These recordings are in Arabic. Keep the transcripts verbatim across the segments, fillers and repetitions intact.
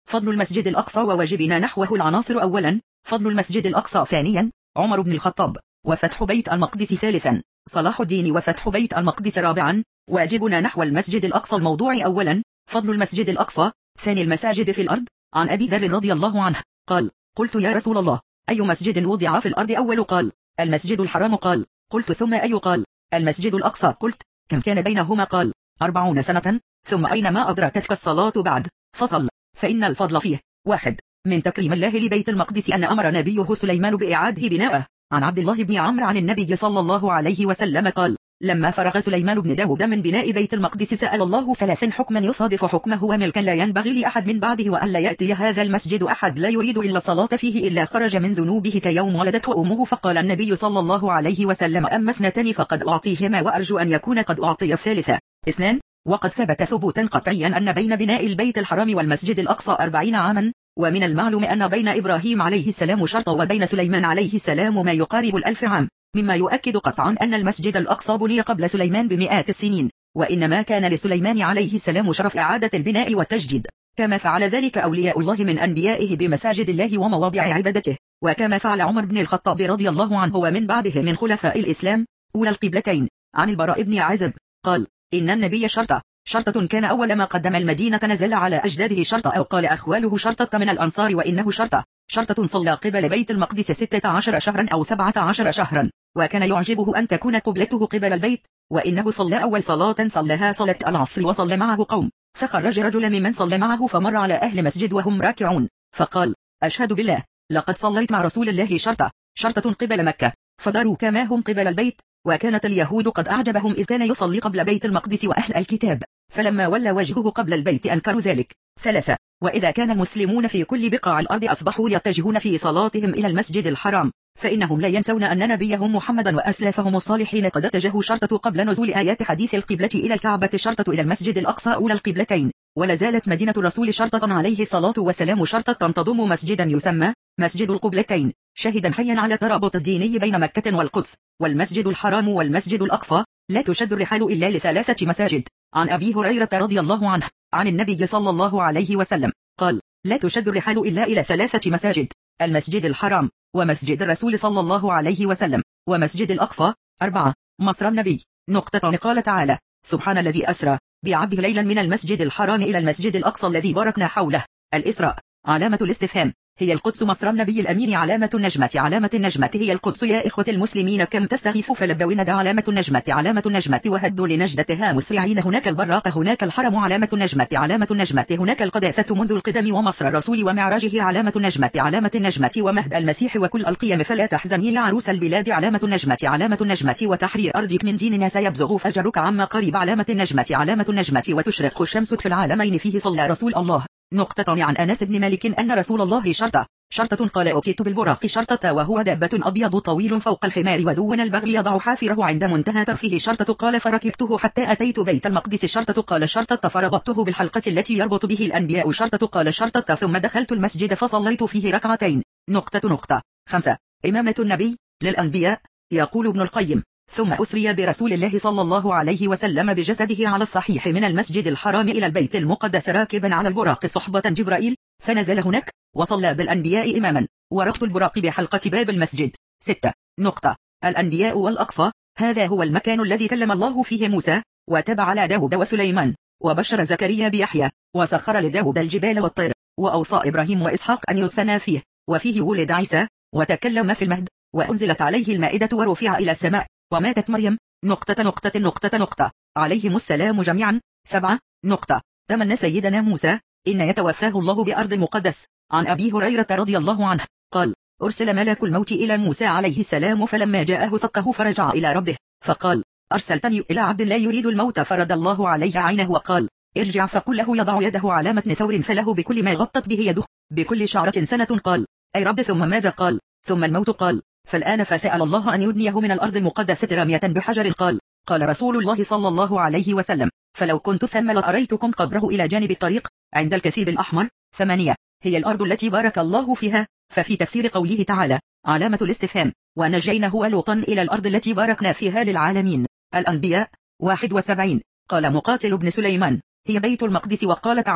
فضل المسجد الأقصى وواجبنا نحوه. العناصر: أولا فضل المسجد الأقصى، ثانيا عمر بن الخطاب وفتح بيت المقدس، ثالثا صلاح الدين وفتح بيت المقدس، رابعا واجبنا نحو المسجد الأقصى. الموضوع: أولا فضل المسجد الأقصى، ثاني المساجد في الأرض. عن أبي ذر رضي الله عنه قال: قلت يا رسول الله أي مسجد وضع في الأرض أول؟ قال: المسجد الحرام. قال: قلت ثم أي؟ قال: المسجد الأقصى. قلت: كم كان بينهما؟ قال: أربعون سنة. ثم أينما أدركتك الصلاة بعد فصل، فإن الفضل فيه. واحد من تكريم الله لبيت المقدس أن أمر نبيه سليمان بإعادة بنائه. عن عبد الله بن عمرو عن النبي صلى الله عليه وسلم قال: لما فرغ سليمان بن داود من بناء بيت المقدس سأل الله ثلاثا حكما يصادف حكمه وملكا لا ينبغي لأحد من بعده، وأن لا يأتي هذا المسجد أحد لا يريد إلا الصلاة فيه إلا خرج من ذنوبه كيوم ولدته أمه. فقال النبي صلى الله عليه وسلم: أما اثنتان فقد أعطيهما وأرجو أن يكون قد أعطي الثالثة. اثنان وقد ثبت ثبوتا قطعيا أن بين بناء البيت الحرام والمسجد الأقصى أربعين عاما، ومن المعلوم أن بين إبراهيم عليه السلام شرط وبين سليمان عليه السلام ما يقارب الألف عام، مما يؤكد قطعا أن المسجد الأقصى بني قبل سليمان بمئات السنين، وإنما كان لسليمان عليه السلام شرف إعادة البناء والتجديد، كما فعل ذلك أولياء الله من أنبيائه بمساجد الله ومواضع عبادته، وكما فعل عمر بن الخطاب رضي الله عنه ومن بعده من خلفاء الإسلام أولى القبلتين. عن البراء بن عازب قال: إن النبي شرطة شرطة كان أول ما قدم المدينة نزل على أجداده شرطة، أو قال أخواله شرطة من الأنصار وإنه شرطة شرطة صلى قبل بيت المقدس ستة عشر شهرا أو سبعة عشر شهرا، وكان يعجبه أن تكون قبلته قبل البيت، وإنه صلى أول صلاة صلىها صلاة العصر وصلى معه قوم، فخرج رجل ممن صلى معه فمر على أهل مسجد وهم راكعون، فقال: أشهد بالله لقد صليت مع رسول الله شرطة شرطة قبل مكة، فداروا كما هم قبل البيت. وكانت اليهود قد أعجبهم إذ كان يصلي قبل بيت المقدس وأهل الكتاب، فلما ولى وجهه قبل البيت أنكروا ذلك. ثلاثة وإذا كان المسلمون في كل بقاع الأرض أصبحوا يتجهون في صلاتهم إلى المسجد الحرام، فإنهم لا ينسون أن نبيهم محمدا وأسلافهم الصالحين قد اتجهوا شرطة قبل نزول آيات حديث القبلة إلى الكعبة شرطة إلى المسجد الأقصى أولى القبلتين. ولا زالت مدينة الرسول شرطة عليه الصلاة والسلام شرطة تضم مسجدا يسمى مسجد القبلتين، شاهدا حيا على الترابط الديني بين مكة والقدس. والمسجد الحرام والمسجد الأقصى لا تشد الرحال إلا لثلاثة مساجد. عن أبي هريرة رضي الله عنه عن النبي صلى الله عليه وسلم قال: لا تشد الرحال إلا إلى ثلاثة مساجد: المسجد الحرام، ومسجد الرسول صلى الله عليه وسلم، ومسجد الأقصى. أربعة مصر النبي. نقطة. قال تعالى: سبحان الذي أسرى بعبده ليلا من المسجد الحرام إلى المسجد الأقصى الذي باركنا حوله. الإسراء. علامة الاستفهام: هي القدس مصر النبي الأمين؟ علامة النجمة. علامة النجمة هي القدس يا إخوة المسلمين كم تستغيث فلبوا ندى. علامة النجمة. علامة النجمة وهدوا لنجدتها مسرعين. هناك البراق، هناك الحرم. علامة النجمة. علامة النجمة هناك القداسة منذ القدم ومصر الرسول ومعراجه. علامة النجمة. علامة النجمة ومهد المسيح وكل القيم فلا تحزني يا عروس البلاد. علامة النجمة. علامة النجمة وتحرير أرضك من ديننا سيبزغ فجرك عما قريب. علامة النجمة. علامة النجمة وتشرق الشمس في العالمين فيه صلى رسول الله. نقطة. عن أنس بن مالك أن رسول الله شرطة شرطة قال: أتيت بالبراق شرطة وهو دابة أبيض طويل فوق الحمار ودون البغل يضع حافره عند منتهى طرفه. شرطة قال: فركبته حتى أتيت بيت المقدس. شرطة قال: شرطة فربطته بالحلقة التي يربط به الأنبياء. شرطة قال: شرطة ثم دخلت المسجد فصليت فيه ركعتين. نقطة. نقطة. خمسة إمامة النبي للأنبياء. يقول ابن القيم: ثم أسري برسول الله صلى الله عليه وسلم بجسده على الصحيح من المسجد الحرام إلى البيت المقدس راكبا على البراق صحبة جبرائيل، فنزل هناك وصلى بالأنبياء إماما، وربط البراق بحلقة باب المسجد. ستة نقطة. الأنبياء والأقصى. هذا هو المكان الذي كلم الله فيه موسى وتبع على داود وسليمان، وبشر زكريا بيحيى، وسخر لداود الجبال والطير، وأوصى إبراهيم وإسحاق أن يدفنا فيه، وفيه ولد عيسى وتكلم في المهد، وأنزلت عليه المائدة ورفع إلى السماء، وماتت مريم. نقطة. نقطة. نقطة. نقطة. عليهم السلام جميعا. سبعة نقطة. تمنى سيدنا موسى إن يتوفاه الله بأرض المقدس. عن أبي هريرة رضي الله عنه قال: أرسل ملك الموت إلى موسى عليه السلام، فلما جاءه سقه فرجع إلى ربه فقال: أرسلتني إلى عبد لا يريد الموت، فرد الله عليه عينه وقال: ارجع فقل له يضع يده على متن ثور فله بكل ما غطت به يده بكل شعرة سنة. قال: أي رب ثم ماذا؟ قال: ثم الموت. قال: فالآن فسأل الله أن يدنيه من الأرض المقدسة رامية بحجر. قال: قال رسول الله صلى الله عليه وسلم: فلو كنت ثم لأريتكم قبره إلى جانب الطريق عند الكثيب الأحمر. ثمانية هي الأرض التي بارك الله فيها. ففي تفسير قوله تعالى علامة الاستفهام: ونجيناه ولوطا إلى الأرض التي باركنا فيها للعالمين. الأنبياء. واحد وسبعين قال مقاتل بن سليمان: هي بيت المقدس. وقال تعالى: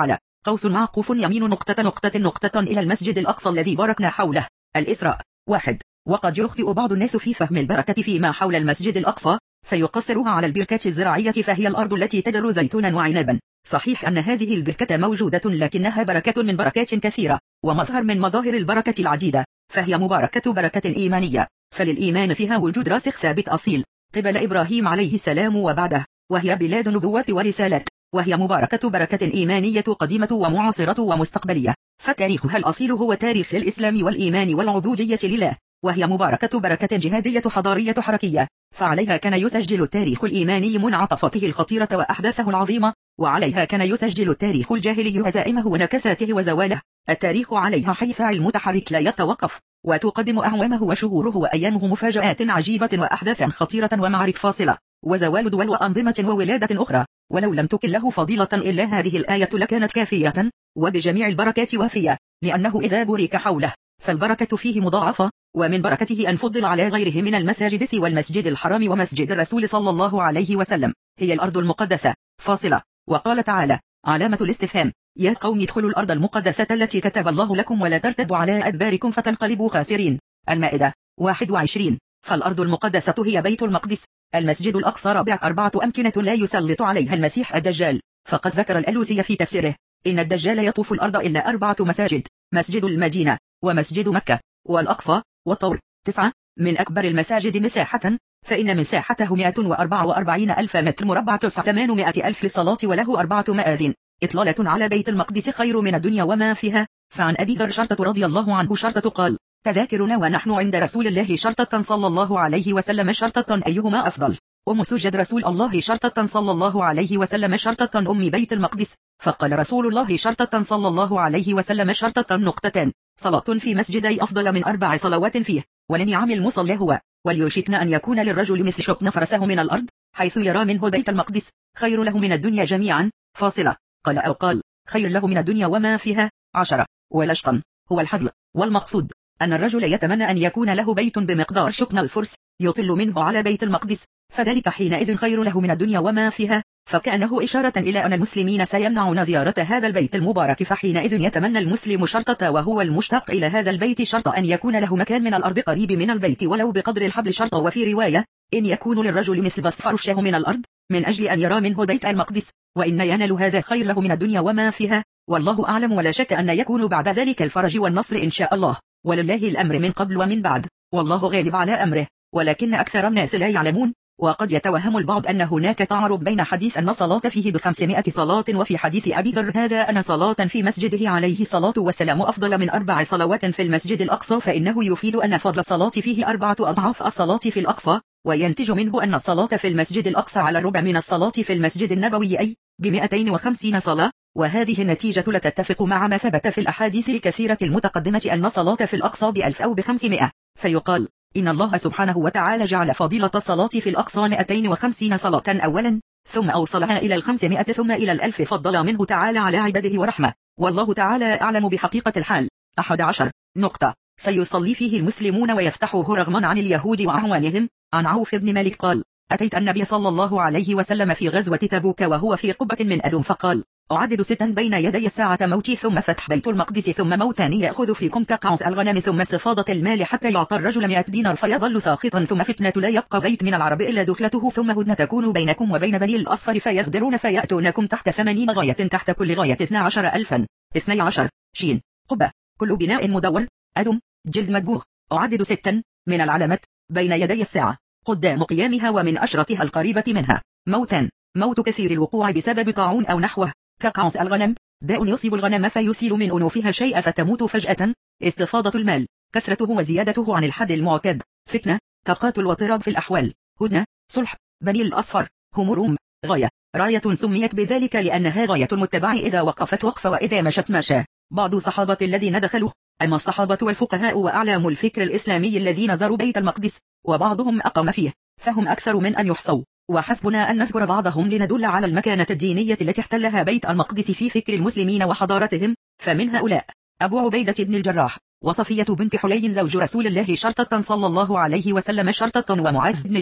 قوس معقوف يمين نقطة نقطة نقطة إلى المسجد الأقصى الذي باركنا حوله. الإسراء. واحد. وقد يخطئ بعض الناس في فهم البركة فيما حول المسجد الأقصى فيقصرها على البركة الزراعية، فهي الأرض التي تجر زيتونا وعنبا. صحيح أن هذه البركة موجودة لكنها بركة من بركات كثيرة ومظهر من مظاهر البركة العديدة، فهي مباركة بركة إيمانية، فللإيمان فيها وجود راسخ ثابت أصيل قبل إبراهيم عليه السلام وبعده، وهي بلاد نبوة ورسالة، وهي مباركة بركة إيمانية قديمة ومعاصرة ومستقبلية، فتاريخها الأصيل هو تاريخ الإسلام والإيمان والعبودية لله، وهي مباركة بركة جهادية حضارية حركية، فعليها كان يسجل التاريخ الإيماني منعطفاته الخطيرة وأحداثه العظيمة، وعليها كان يسجل التاريخ الجاهلي هزائمه ونكساته وزواله. التاريخ عليها حي فاعل متحرك لا يتوقف، وتقدم أعوامه وشهوره وأيامه مفاجآت عجيبة وأحداث خطيرة ومعارك فاصلة وزوال دول وأنظمة وولادة أخرى، ولو لم تكن له فضيلة إلا هذه الآية لكانت كافية وبجميع البركات وافية، لأنه إذا بورك حوله فالبركة فيه مضاعفة، ومن بركته أن فضل على غيره من المساجد سوى المسجد الحرام ومسجد الرسول صلى الله عليه وسلم هي الأرض المقدسة فاصلة. وقال تعالى علامة الاستفهام: يا قوم ادخلوا الأرض المقدسة التي كتب الله لكم ولا ترتدوا على أدباركم فتنقلبوا خاسرين. المائدة. واحد وعشرين. فالأرض المقدسة هي بيت المقدس. المسجد الأقصى رابع أربعة أمكنة لا يسلط عليها المسيح الدجال، فقد ذكر الألوسي في تفسيره إن الدجال يطوف الأرض إلا أربعة مساجد: مسجد المدينة ومسجد مكة والأقصى والطور. تسعة. من أكبر المساجد مساحة فإن مساحته مئة وأربعة وأربعين ألف متر مربع تسعة ثمانمائة ألف للصلاة وله أربعة مآذن. إطلالة على بيت المقدس خير من الدنيا وما فيها. فعن أبي ذر شرطة رضي الله عنه شرطة قال: تذاكرنا ونحن عند رسول الله شرطة صلى الله عليه وسلم شرطة أيهما أفضل؟ أم سجد رسول الله شرطة صلى الله عليه وسلم شرطة أم بيت المقدس. فقال رسول الله شرطة صلى الله عليه وسلم شرطة نقطتان: صلاة في مسجدي أفضل من أربع صلوات فيه، ولنعم المصلى هو، وليوشكن أن يكون للرجل مثل شقن فرسه من الأرض حيث يرى منه بيت المقدس خير له من الدنيا جميعا فاصلة. قال أو قال خير له من الدنيا وما فيها. عشرة. والأشقن هو الحبل، والمقصود أن الرجل يتمنى أن يكون له بيت بمقدار شقن الفرس يطل منه على بيت المقدس، فذلك حينئذ خير له من الدنيا وما فيها، فكأنه إشارة إلى أن المسلمين سيمنعون زيارة هذا البيت المبارك، فحينئذ يتمنى المسلم شرطة وهو المشتاق إلى هذا البيت شرط أن يكون له مكان من الأرض قريب من البيت ولو بقدر الحبل شرط. وفي رواية إن يكون للرجل مثل بسط فرشه من الأرض من أجل أن يرى منه بيت المقدس، وإن ينال هذا خير له من الدنيا وما فيها، والله أعلم. ولا شك أن يكون بعد ذلك الفرج والنصر إن شاء الله، ولله الأمر من قبل ومن بعد، والله غالب على أمره، ولكن أكثر الناس لا يعلمون. وقد يتوهم البعض أن هناك تعارض بين حديث أن صلاة فيه بخمسمائة صلاة وفي حديث أبي ذر هذا أن صلاة في مسجده عليه الصلاة والسلام أفضل من أربع صلوات في المسجد الأقصى، فإنه يفيد أن فضل الصلاة فيه أربعة أضعاف الصلاة في الأقصى، وينتج منه أن الصلاة في المسجد الأقصى على الربع من الصلاة في المسجد النبوي، أي بمئتين وخمسين صلاة. وهذه النتيجة لا تتفق مع ما ثبت في الأحاديث الكثيرة المتقدمة أن الصلاة في الأقصى بألف أو بخمسمائة، فيقال إن الله سبحانه وتعالى جعل فضيلة الصلاة في الأقصى مئتين وخمسين صلاة أولا، ثم أوصلها إلى الخمسمائة ثم إلى الألف، فضل منه تعالى على عباده ورحمة، والله تعالى أعلم بحقيقة الحال. أحد عشر. نقطة. سيصلي فيه المسلمون ويفتحوه رغما عن اليهود وأعوانهم. عن عوف بن مالك قال: أتيت النبي صلى الله عليه وسلم في غزوة تبوك وهو في قبة من أدم، فقال: أعدد ستا بين يدي الساعة موتي ثم فتح بيت المقدس ثم موتان يأخذ فيكم كقعص الغنم ثم استفاضة المال حتى يعطى الرجل مئة دينار فيظل ساخطا ثم فتنة لا يبقى بيت من العرب إلا دخلته ثم هدنة تكون بينكم وبين بني الأصفر فيغدرون فيأتونكم تحت ثمانين غاية تحت كل غاية اثنا عشر ألفا. اثني عشر. شين. قبة. كل بناء مدور. أدم. جلد مدبوغ. أعدد ستا من العلامات بين يدي الساعة قدام قيامها ومن أشرطها القريبة منها: موتان، موت كثير الوقوع بسبب طاعون أو نحوه كقعص الغنم، داء يصيب الغنم فيسيل من أنوفها شيء فتموت فجأة، استفاضة المال، كثرته وزيادته عن الحد المعتاد، فتنة، تقاتل واضطراب في الأحوال، هدنة، صلح، بني الأصفر، هم روم، غاية، راية سميت بذلك لأنها غاية المتبع إذا وقفت وقف وإذا مشت مشى. بعض الصحابة الذين دخلوا، أما الصحابة والفقهاء وأعلام الفكر الإسلامي الذين زاروا بيت المقدس وبعضهم أقام فيه، فهم أكثر من أن يحصوا، وحسبنا أن نذكر بعضهم لندل على المكانة الدينية التي احتلها بيت المقدس في فكر المسلمين وحضارتهم. فمن هؤلاء أبو عبيدة بن الجراح، وصفية بنت حيي زوج رسول الله شرطة صلى الله عليه وسلم شرطة، ومعاذ بن جبل،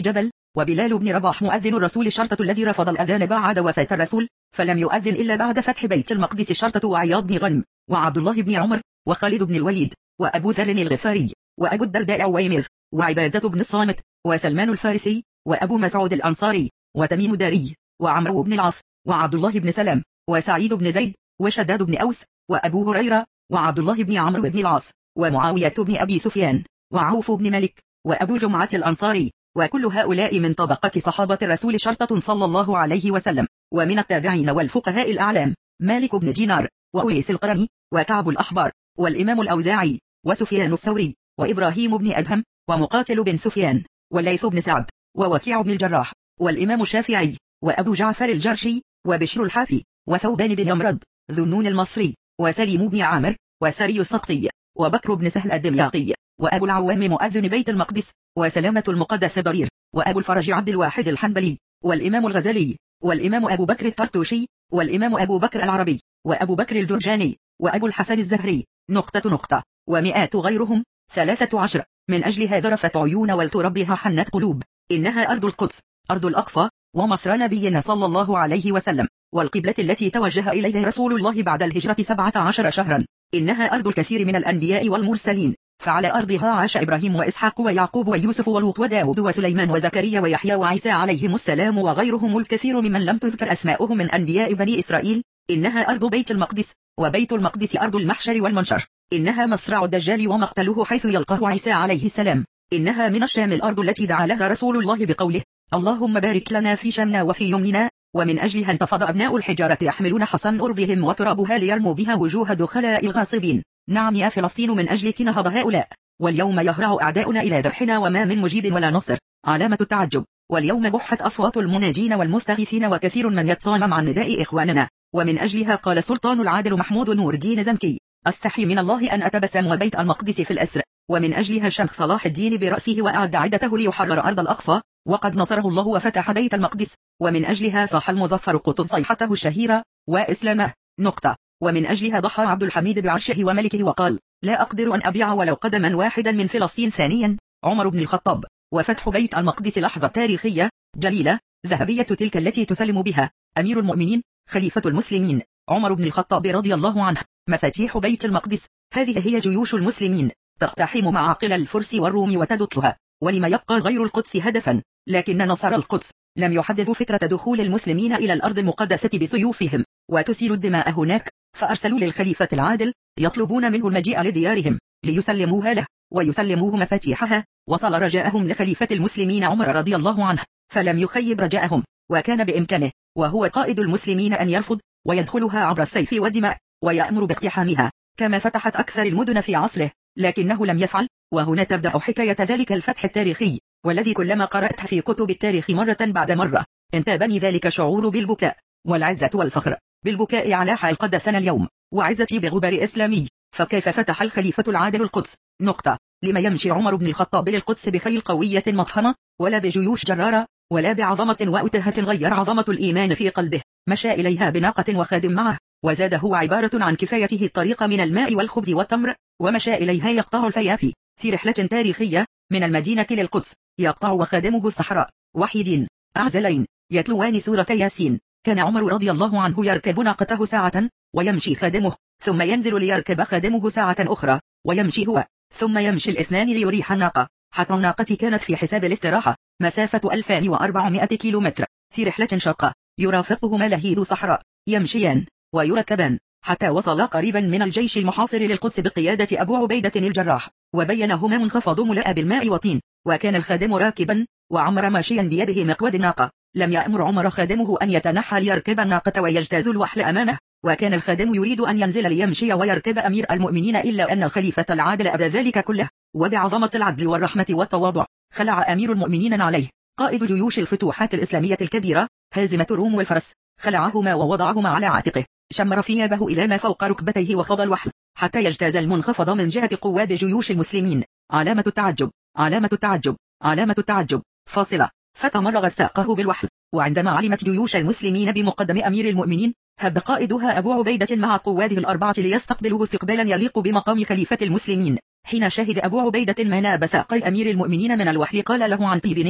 وبلال بن رباح مؤذن الرسول الشرطة الذي رفض الأذان بعد وفاة الرسول فلم يؤذن إلا بعد فتح بيت المقدس الشرطة، وعياض بن غنم، وعبد الله بن عمر، وخالد بن الوليد، وأبو ذر الغفاري، وأبو الدرداء عويمر، وعبادة بن الصامت، وسلمان الفارسي، وأبو مسعود الأنصاري، وتميم داري، وعمرو بن العاص، وعبد الله بن سلام، وسعيد بن زيد، وشداد بن أوس، وأبو هريرة، وعبد الله بن عمرو بن العاص، ومعاوية بن أبي سفيان، وعوف بن مالك، وأبو جمعة الأنصاري، وكل هؤلاء من طبقة صحابة الرسول شرطة صلى الله عليه وسلم. ومن التابعين والفقهاء الأعلام مالك بن دينار، وأويس القرني، وكعب الأحبار، والإمام الأوزاعي، وسفيان الثوري، وإبراهيم بن أدهم، ومقاتل بن سفيان، والليث بن سعد، ووكيع بن الجراح، والإمام الشافعي، وأبو جعفر الجرشي، وبشر الحافي، وثوبان بن يمرد، ذو النون المصري، وسليم بن عامر، وسري السقطي، وبكر بن سهل الدمياطي، وأبو العوام مؤذن بيت المقدس، وسلامة المقدس ضرير، وأبو الفرج عبد الواحد الحنبلي، والإمام الغزالي، والإمام أبو بكر الطرطوشي، والإمام أبو بكر العربي، وأبو بكر الجرجاني، وأبو الحسن الزهري، نقطة نقطة، ومئات غيرهم، ثلاثة عشر. من أجل هذا رفت عيون ولتربها حنت قلوب. إنها أرض القدس، أرض الأقصى، ومصر نبينا صلى الله عليه وسلم، والقبلة التي توجه إليها رسول الله بعد الهجرة سبعة عشر شهرا. إنها أرض الكثير من الأنبياء والمرسلين، فعلى أرضها عاش إبراهيم وإسحاق ويعقوب ويوسف ولوط وداود وسليمان وزكريا ويحيى وعيسى عليهم السلام، وغيرهم الكثير ممن لم تذكر أسماؤهم من أنبياء بني إسرائيل. إنها أرض بيت المقدس، وبيت المقدس أرض المحشر والمنشر. إنها مصرع الدجال ومقتله حيث يلقاه عيسى عليه السلام. إنها من الشام الأرض التي دعا لها رسول الله بقوله: اللهم بارك لنا في شامنا وفي يمننا. ومن أجلها انتفض أبناء الحجارة يحملون حصى أرضهم وترابها ليرموا بها وجوه دخلاء الغاصبين. نعم يا فلسطين، من أجلك نهض هؤلاء. واليوم يهرع أعداؤنا إلى ذبحنا وما من مجيب ولا نصر. علامة التعجب. واليوم بحت أصوات المناجين والمستغيثين، وكثير من يتصامم عن نداء إخواننا. ومن أجلها قال السلطان العادل محمود نور الدين زنكي: أستحي من الله أن أتبسم وبيت المقدس في الأسر. ومن أجلها شمخ صلاح الدين برأسه وأعد عدته ليحرر أرض الأقصى، وقد نصره الله وفتح بيت المقدس. ومن أجلها صاح المظفر قطز صيحته الشهيرة: وإسلامه. نقطة. ومن أجلها ضحى عبد الحميد بعرشه وملكه وقال: لا أقدر أن أبيع ولو قدما واحدا من فلسطين. ثانيا عمر بن الخطاب. وفتح بيت المقدس لحظة تاريخية جليلة ذهبية تلك التي تسلم بها أمير المؤمنين خليفة المسلمين عمر بن الخطاب رضي الله عنه مفاتيح بيت المقدس. هذه هي جيوش المسلمين تقتحم معاقل الفرس والروم وتدكها. ولما يبقى غير القدس هدفا؟ لكن نصر القدس لم يحددوا فكرة دخول المسلمين إلى الأرض المقدسة بسيوفهم وتسيل الدماء هناك، فأرسلوا للخليفة العادل يطلبون منه المجيء لديارهم ليسلموها له ويسلموه مفاتيحها. وصل رجاءهم لخليفة المسلمين عمر رضي الله عنه، فلم يخيب رجاءهم، وكان بإمكانه وهو قائد المسلمين أن يرفض ويدخلها عبر السيف والدماء ويأمر باقتحامها كما فتحت أكثر المدن في عصره، لكنه لم يفعل. وهنا تبدأ حكاية ذلك الفتح التاريخي، والذي كلما قرأتها في كتب التاريخ مرة بعد مرة انتابني ذلك شعور بالبكاء والعزة والفخر. بالبكاء على حال قدسنا اليوم، وعزتي بغبار إسلامي. فكيف فتح الخليفة العادل القدس؟ نقطة. لما يمشي عمر بن الخطاب للقدس بخيل قوية مطحنة، ولا بجيوش جرارة، ولا بعظمة وأتهة غير عظمة الإيمان في قلبه؟ مشى إليها بناقة وخادم معه، وزاد هو عبارة عن كفايته الطريق من الماء والخبز والتمر، ومشى إليها يقطع الفيافي في رحلة تاريخية من المدينة للقدس. يقطع وخادمه الصحراء وحيدين أعزلين يتلوان سورة ياسين. كان عمر رضي الله عنه يركب ناقته ساعة ويمشي خادمه، ثم ينزل ليركب خادمه ساعة أخرى ويمشي هو، ثم يمشي الاثنان ليريح الناقة، حتى الناقة كانت في حساب الاستراحة مسافة ألفين وأربعمائة كيلومتر في رحلة شاقة. يرافقهما لهيب صحراء يمشيان ويركبان حتى وصلا قريبا من الجيش المحاصر للقدس بقيادة أبو عبيدة الجراح، وبينهما منخفض ملأ بالماء وطين. وكان الخادم راكبا وعمر ماشيا بيده مقود الناقة. لم يأمر عمر خادمه أن يتنحى ليركب الناقة ويجتاز الوحل أمامه، وكان الخادم يريد أن ينزل ليمشي ويركب أمير المؤمنين، إلا أن الخليفة العادل أبى ذلك كله. وبعظمة العدل والرحمة والتواضع خلع أمير المؤمنين عليه قائد جيوش الفتوحات الإسلامية الكبيرة هازمة الروم والفرس، خلعهما ووضعهما على عاتقه، شمر ثيابه إلى ما فوق ركبتيه وخض الوحل حتى يجتاز المنخفض من جهة قواد جيوش المسلمين. علامة التعجب، علامة التعجب، علامة التعجب. فاصلة. فتمرغت ساقه بالوحل. وعندما علمت جيوش المسلمين بمقدم أمير المؤمنين، هب قائدها أبو عبيدة مع قواده الأربعة ليستقبلوه استقبالا يليق بمقام خليفة المسلمين. حين شهد أبو عبيدة مناب ساقي أمير المؤمنين من الوحل، قال له عن طيب نية: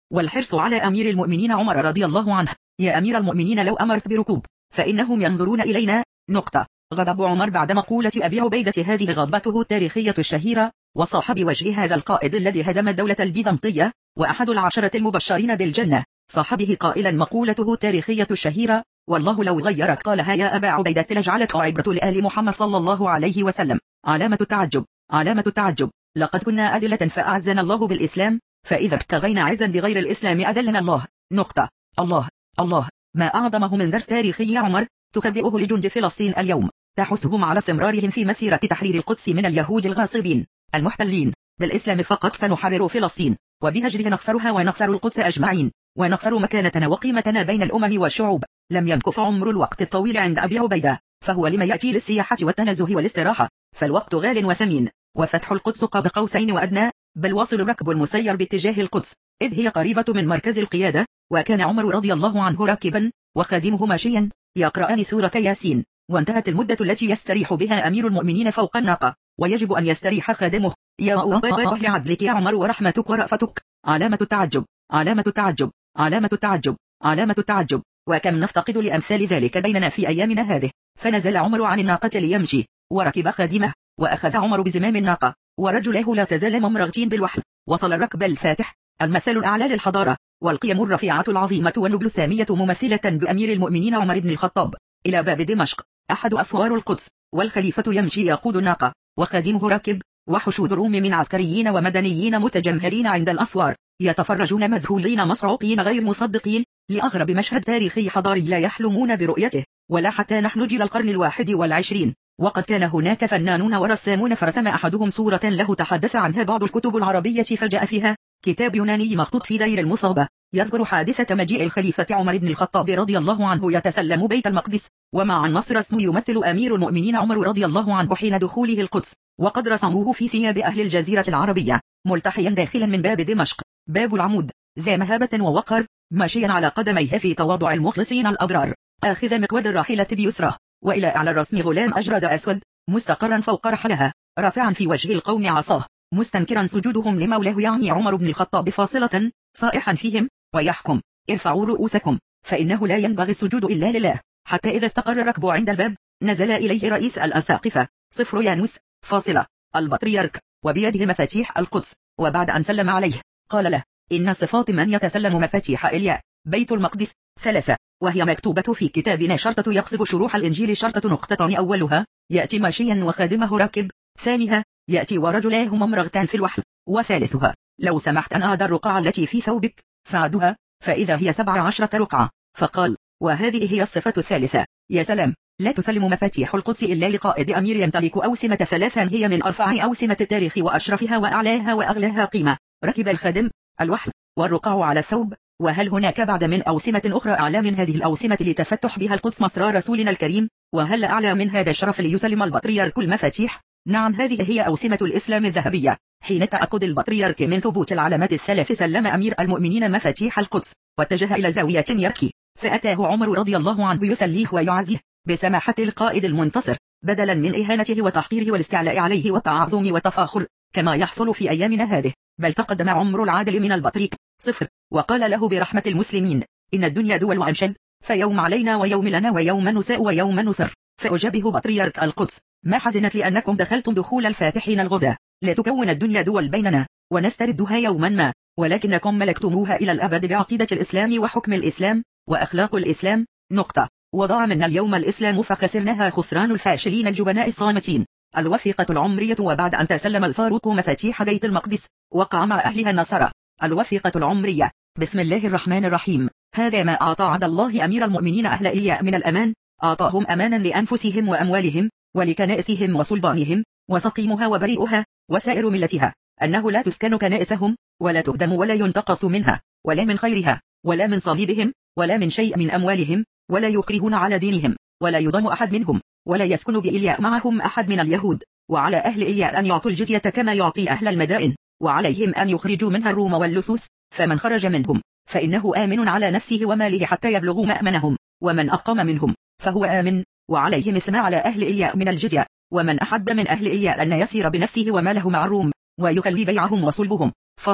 والحرص على أمير المؤمنين عمر رضي الله عنه. يا أمير المؤمنين لو أمرت بركوب فإنهم ينظرون إلينا. نقطة. غضب عمر بعد مقولة أبي عبيدة هذه غضبته التاريخية الشهيرة، وصاحب وجه هذا القائد الذي هزم الدولة البيزنطية وأحد العشرة المبشرين بالجنة، صاحبه قائلا مقولته التاريخية الشهيرة: والله لو غيرك قالها يا أبا عبيدة لجعلته عبرة لآل محمد صلى الله عليه وسلم. علامة التعجب. علامة التعجب. لقد كنا أذلة فأعزنا الله بالإسلام، فإذا ابتغينا عزا بغير الإسلام أذلنا الله. نقطة. الله الله ما أعظمه من درس تاريخي عمر تخبئه لجند فلسطين اليوم، تحثهم على استمرارهم في مسيرة تحرير القدس من اليهود الغاصبين المحتلين. بالإسلام فقط سنحرر فلسطين، وبهجره نخسرها ونخسر القدس أجمعين، ونخسر مكانتنا وقيمتنا بين الأمم والشعوب. لم يمكث عمر الوقت الطويل عند أبي عبيدة، فهو لما يأتي للسياحة والتنزه والاستراحة، فالوقت غال وثمين، وفتح القدس قاب قوسين وأدنى، بل واصل ركب المسير باتجاه القدس، إذ هي قريبة من مركز القيادة. وكان عمر رضي الله عنه راكبا وخادمه ماشيا يقرأان سورة ياسين، وانتهت المدة التي يستريح بها أمير المؤمنين فوق الناقة، ويجب أن يستريح خادمه. يا الله لعدلك يا عمر ورحمتك ورأفتك. علامة التعجب. علامة التعجب. علامة التعجب. علامة التعجب. وكم نفتقد لأمثال ذلك بيننا في أيامنا هذه. فنزل عمر عن الناقة ليمشي، وركب خادمه، وأخذ عمر بزمام الناقة، ورجلاه لا تزال ممرغتين بالوحي. وصل الركب الفاتح، المثل الأعلى للحضارة والقيم الرفيعة العظيمة والنبل السامية ممثلة بأمير المؤمنين عمر بن الخطاب، إلى باب دمشق أحد أسوار القدس، والخليفة يمشي يقود الناقة، وخادمه راكب، وحشود الروم من عسكريين ومدنيين متجمهرين عند الأسوار يتفرجون مذهولين مصعوقين غير مصدقين لأغرب مشهد تاريخي حضاري لا يحلمون برؤيته، ولا حتى نحن جيل القرن الواحد والعشرين. وقد كان هناك فنانون ورسامون فرسم أحدهم صورة له تحدث عنها بعض الكتب العربية، فجاء فيها كتاب يوناني مخطوط في دير المصابة يذكر حادثة مجيء الخليفة عمر بن الخطاب رضي الله عنه يتسلم بيت المقدس، ومع النصر اسمه يمثل أمير المؤمنين عمر رضي الله عنه حين دخوله القدس، وقد رسموه في ثياب أهل الجزيرة العربية ملتحيا داخلا من باب دمشق باب العمود، ذا مهابة ووقر، ماشيا على قدميه في تواضع المخلصين الأبرار، آخذ مقود الراحلة بيسره، وإلى أعلى الرسم غلام أجرد أسود مستقرا فوق رحلها، رافعا في وجه القوم عصاه، مستنكرا سجودهم لمولاه يعني عمر بن الخطاب فاصلة، صائحا فيهم ويحكم: ارفعوا رؤوسكم فإنه لا ينبغي السجود إلا لله. حتى إذا استقر الركب عند الباب نزل إليه رئيس الأساقفة صفريانوس فاصلة البطريرك، وبيده مفاتيح القدس، وبعد أن سلم عليه قال له: إن صفات من يتسلم مفاتيح إلياء بيت المقدس ثلاثة، وهي مكتوبة في كتابنا: شرطة يقصب شروح الإنجيل، شرطة نقطتان، أولها يأتي ماشيا وخادمه راكب، ثانيها يأتي ورجلاه ممرغتان في الوحل، وثالثها لو سمحت أن أعد الرقعة التي في ثوبك فعدها، فإذا هي سبع عشرة رقعة. فقال: وهذه هي الصفة الثالثة. يا سلام، لا تسلم مفاتيح القدس إلا لقائد أمير يمتلك أوسمة ثلاثا هي من أرفع أوسمة التاريخ وأشرفها وأعلاها وأغلاها قيمة. ركب الخادم، الوحل، والرقع على الثوب. وهل هناك بعد من أوسمة أخرى أعلى من هذه الأوسمة لتفتح بها القدس مصرى رسولنا الكريم؟ وهل أعلى من هذا الشرف ليسلم البطريرك المفاتيح؟ نعم، هذه هي أوسمة الإسلام الذهبية. حين تأكد البطريرك من ثبوت العلامات الثلاث سلم أمير المؤمنين مفاتيح القدس، واتجه إلى زاوية يبكي، فأتاه عمر رضي الله عنه يسليه ويعزيه بسماحة القائد المنتصر، بدلا من إهانته وتحقيره والاستعلاء عليه والتعظم والتفاخر كما يحصل في أيامنا هذه. بل تقدم عمر العادل من البطريق صفر، وقال له برحمة المسلمين: إن الدنيا دول وأنشد، فيوم علينا ويوم لنا ويوم نساء ويوم نصر. فأجابه بطريرك القدس: ما حزنت لأنكم دخلتم دخول الفاتحين الغزاة، لتكون الدنيا دول بيننا ونستردها يوما ما، ولكنكم ملكتموها إلى الأبد بعقيدة الإسلام وحكم الإسلام وأخلاق الإسلام. نقطة. وضع منا اليوم الإسلام فخسرناها خسران الفاشلين الجبناء الصامتين. الوثيقة العمرية. وبعد أن تسلم الفاروق مفاتيح بيت المقدس وقع مع أهلها النصارى. الوثيقة العمرية. بسم الله الرحمن الرحيم. هذا ما أعطى عبد الله أمير المؤمنين أهل إلياء من الأمان، أعطاهم أمانا لأنفسهم وأموالهم ولكنائسهم وصلبانهم وسقيمها وبريئها وسائر ملتها، أنه لا تسكن كنائسهم ولا تهدم ولا ينتقص منها ولا من خيرها ولا من صليبهم ولا من شيء من أموالهم، ولا يكرهون على دينهم ولا يضم أحد منهم، ولا يسكن بإلياء معهم أحد من اليهود. وعلى أهل إلياء أن يعطوا الجزية كما يعطي أهل المدائن، وعليهم أن يخرجوا منها الروم واللصوص، فمن خرج منهم فإنه آمن على نفسه وماله حتى يبلغوا مأمنهم، ومن أقام منهم فهو آمن. وعليه مثل على أهل إلياء من الجزية. ومن أحب من أهل إلياء أن يسير بنفسه وماله مع الروم ويخلي بيعهم وصلبهم فاصلة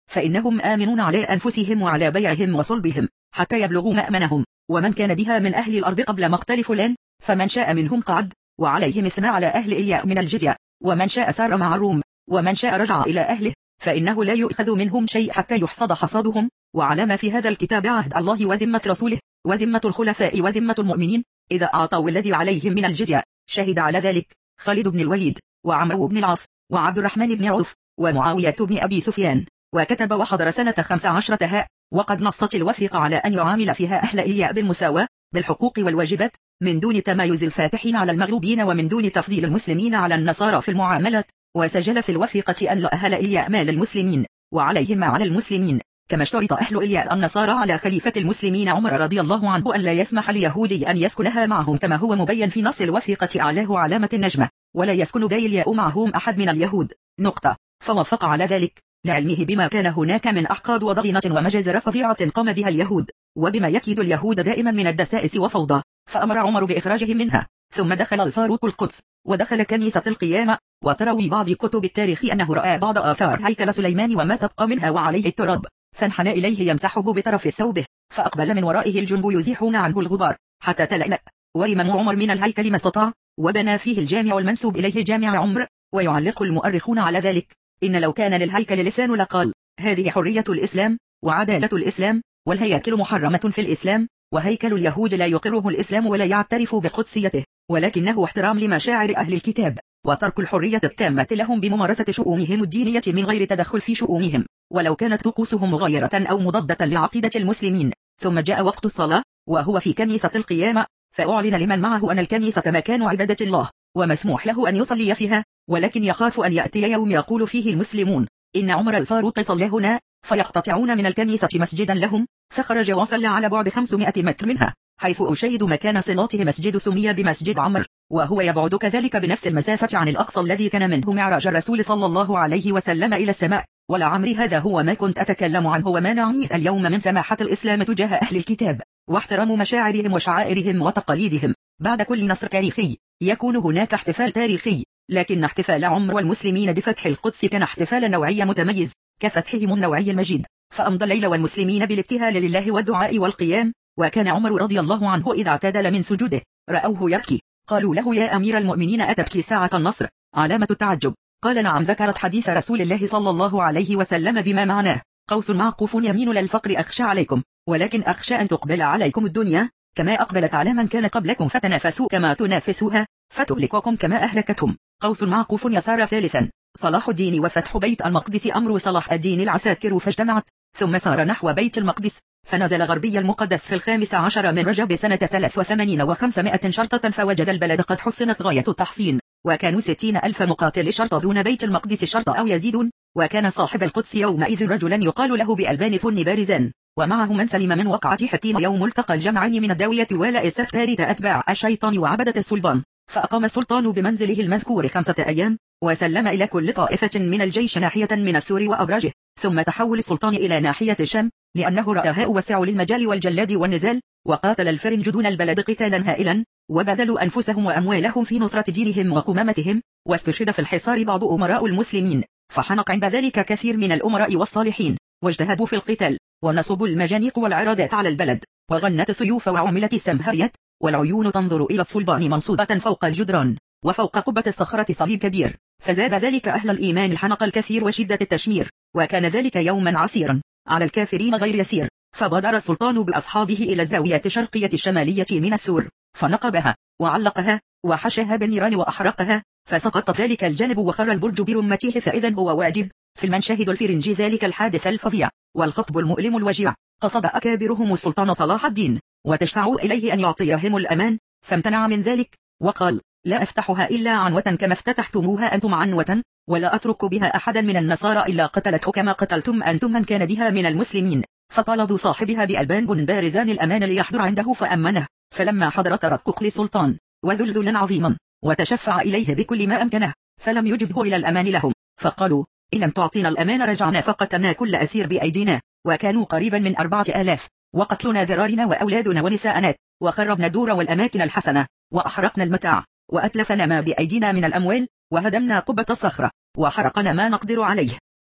فإنهم آمنون على أنفسهم وعلى بيعهم وصلبهم حتى يبلغوا مأمنهم. ومن كان بها من أهل الأرض قبل مقتل فلان فمن شاء منهم قعد، وعليهم اثنى على أهل إلياء من الجزية، ومن شاء سار مع الروم، ومن شاء رجع إلى أهله، فإنه لا يؤخذ منهم شيء حتى يحصد حصادهم. وعلى ما في هذا الكتاب عهد الله وذمة رسوله وذمة الخلفاء وذمة المؤمنين إذا أعطوا الذي عليهم من الجزية. شهد على ذلك خالد بن الوليد وعمرو بن العاص وعبد الرحمن بن عوف ومعاوية بن أبي سفيان. وكتب وحضر سنة خمس عشرة هاء. وقد نصت الوثيقة على أن يعامل فيها أهل إلياء بالمساواة بالحقوق والواجبات، من دون تمايز الفاتحين على المغلوبين ومن دون تفضيل المسلمين على النصارى في المعاملات. وسجل في الوثيقة أن أهل إلياء مال المسلمين وعليهم ما على المسلمين، كما اشترط أهل إلياء النصارى على خليفة المسلمين عمر رضي الله عنه أن لا يسمح ليهودي أن يسكنها معهم، كما هو مبين في نص الوثيقة أعلاه علامة النجمة، ولا يسكن باي إلياء معهم أحد من اليهود. نقطة. فوافق على ذلك لعلمه بما كان هناك من أحقاد وضغينة ومجازر فظيعة قام بها اليهود، وبما يكيد اليهود دائما من الدسائس وفوضى، فأمر عمر بإخراجهم منها. ثم دخل الفاروق القدس ودخل كنيسة القيامة. وتروي بعض كتب التاريخ أنه رأى بعض آثار هيكل سليمان وما تبقى منها وعليه التراب، فانحنى إليه يمسحه بطرف ثوبه، فأقبل من ورائه الجنب يزيحون عنه الغبار حتى تلألأ. ورمم عمر من الهيكل ما استطاع، وبنى فيه الجامع المنسوب إليه جامع عمر. ويعلق المؤرخون على ذلك إن لو كان للهيكل لسان لقال هذه حرية الإسلام وعدالة الإسلام، والهياكل محرمة في الإسلام، وهيكل اليهود لا يقره الإسلام ولا يعترف بقدسيته، ولكنه احترام لمشاعر أهل الكتاب وترك الحرية التامة لهم بممارسة شؤونهم الدينية من غير تدخل في شؤونهم، ولو كانت طقوسهم مغايرة أو مضادة لعقيدة المسلمين. ثم جاء وقت الصلاة وهو في كنيسة القيامة، فأعلن لمن معه أن الكنيسة مكان عبادة الله ومسموح له أن يصلي فيها، ولكن يخاف أن يأتي يوم يقول فيه المسلمون إن عمر الفاروق صلى هنا، فيقتطعون من الكنيسة مسجدا لهم. فخرج وصلى على بعد خمسمائة متر منها، حيث أشيد مكان صلاته مسجد سمي بمسجد عمر، وهو يبعد كذلك بنفس المسافة عن الأقصى الذي كان منه معراج الرسول صلى الله عليه وسلم إلى السماء. ولعمري هذا هو ما كنت أتكلم عنه وما نعني اليوم من سماحة الإسلام تجاه أهل الكتاب واحترام مشاعرهم وشعائرهم وتقاليدهم. بعد كل نصر تاريخي يكون هناك احتفال تاريخي، لكن احتفال عمر والمسلمين بفتح القدس كان احتفال نوعي متميز كفتحهم النوعي المجيد، فأمضى الليل والمسلمين بالابتهال لله والدعاء والقيام. وكان عمر رضي الله عنه إذا اعتدل من سجوده رأوه يبكي، قالوا له يا أمير المؤمنين أتبكي ساعة النصر؟ علامة التعجب. قال نعم، ذكرت حديث رسول الله صلى الله عليه وسلم بما معناه قوس معقوف يمين للفقر أخشى عليكم، ولكن أخشى أن تقبل عليكم الدنيا كما أقبلت على من كان قبلكم فتنافسوا كما تنافسوها فتهلككم كما أهلكتهم. قوس معقوف يسار. ثالثا صلاح الدين وفتح بيت المقدس. أمر صلاح الدين العساكر فاجتمعت، ثم سار نحو بيت المقدس، فنزل غربي المقدس في الخامس عشر من رجب سنة ثلاث وثمانين وخمسمائة شرطة، فوجد البلد قد حصنت غاية التحصين، وكانوا ستين ألف مقاتل شرطة دون بيت المقدس شرطة أو يزيدون. وكان صاحب القدس يومئذ رجلا يقال له بألبان بن بارزان، ومعه من سلم من وقعة حطين. يوم التقى الجمعين من الداوية ولاء السبتارة أتباع الشيطان وعبدة السلطان، فأقام السلطان بمنزله المذكور خمسة أيام، وسلم إلى كل طائفة من الجيش ناحية من السور وأبراجه، ثم تحول السلطان إلى ناحية الشام لأنه رآها أوسع للمجال والجلاد والنزال. وقاتل الفرنج دون البلد قتالا هائلا، وبذلوا أنفسهم وأموالهم في نصرة دينهم وقمامتهم، واستشهد في الحصار بعض أمراء المسلمين، فحنق عند ذلك كثير من الأمراء والصالحين، واجتهدوا في القتال، ونصبوا المجانيق والعرادات على البلد، وغنت السيوف وعملت السمهريات، والعيون تنظر إلى الصلبان منصوبة فوق الجدران، وفوق قبة الصخرة صليب كبير، فزاد ذلك أهل الإيمان الحنق الكثير وشدة التشمير. وكان ذلك يوما عسيرا على الكافرين غير يسير، فبادر السلطان بأصحابه إلى الزاوية الشرقية الشمالية من السور، فنقبها وعلقها وحشاها بالنيران وأحرقها، فسقط ذلك الجانب وخر البرج برمته، فإذا هو واجب في المنشهد الفرنجي ذلك الحادث الفظيع والخطب المؤلم الوجيع. قصد أكابرهم السلطان صلاح الدين وتشفعوا إليه أن يعطيهم الأمان، فامتنع من ذلك وقال لا أفتحها إلا عنوة كما افتتحتموها أنتم عنوة، ولا أترك بها أحدا من النصارى إلا قتلته كما قتلتم أنتم من كان بها من المسلمين. فطالبوا صاحبها بألبان بن بارزان الأمان ليحضر عنده فأمنه، فلما حضر ترقق للسلطان وذلذلا عظيما، وتشفع إليه بكل ما أمكنه، فلم يجبه إلى الأمان لهم، فقالوا إن لم تعطينا الأمان رجعنا فقتلنا كل أسير بأيدينا، وكانوا قريبا من أربعة آلاف، وقتلنا ذرارنا وأولادنا ونساءنا، وخربنا الدور والأماكن الحسنة، وأحرقنا المتاع، وأتلفنا ما بأيدينا من الأموال، وهدمنا قبة الصخرة، وحرقنا ما نقدر عليه،